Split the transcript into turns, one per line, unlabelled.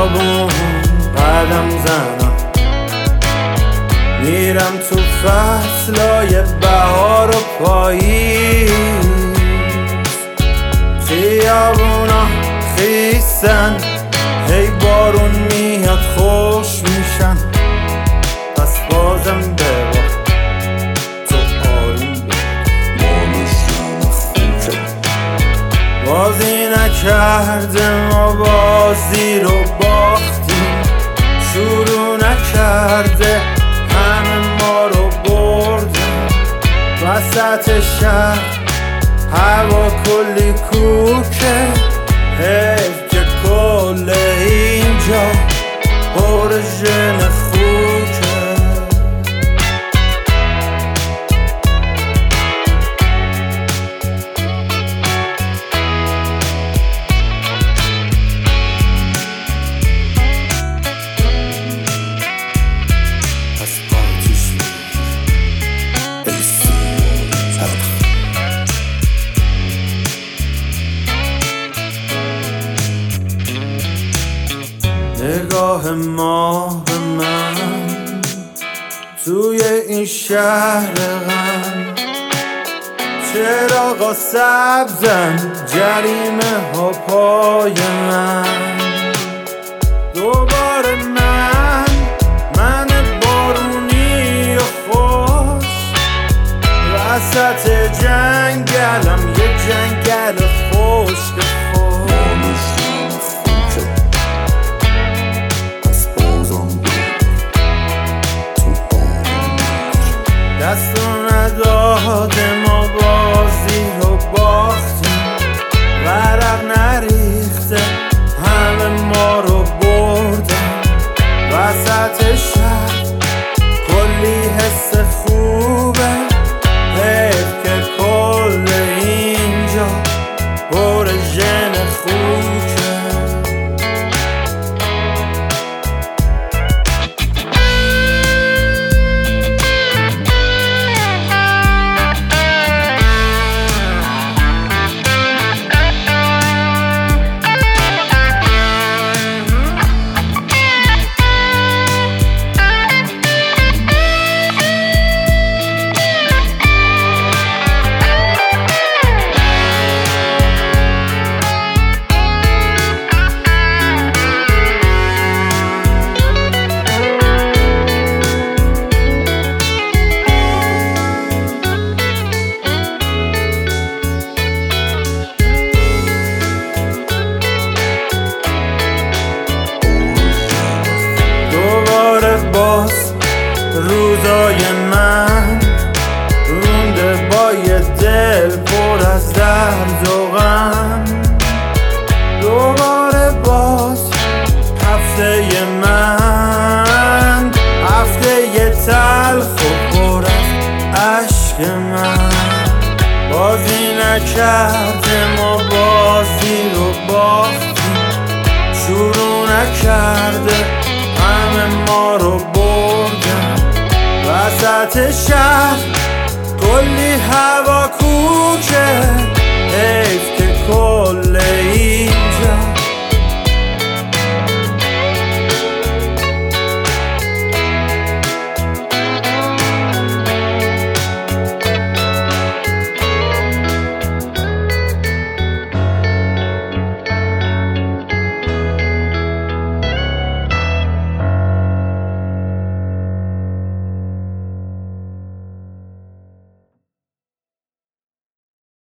خیابون قدم زنم، میرم تو فصلای بهار و پاییز. خیابونا خیسن، هی بارون میاد خوش میشن، پس بازم ببار تو آروم ببار. بازی نکرده ما بازی رو باختیم، شروع نکرده همه ما رو بردن. وسط شهر هوا کلی کوکه، حیف که کل اینجا پر ژن خوکه. نگاه ما به من توی این شهر غم، چراغا سبزن جریمه ها پای من. دوباره من بارونی و خوش، وسط جنگلم یه جنگل خشک. دستو نداده ما بازی رو باختیم، ورق نریخته همه ما رو بردن. وسط شهر کلی حس خوبه، حیف که کل اینجا پر ژن خوکه. روزای من رونده با یه دل پر از درد و غم. دوباره باز هفته من، هفته تلخ و پر از عشق من. بازی نکرده ما بازی رو باختیم، شروع نکرده همه ما رو بردن. وسط شهر کلی هوا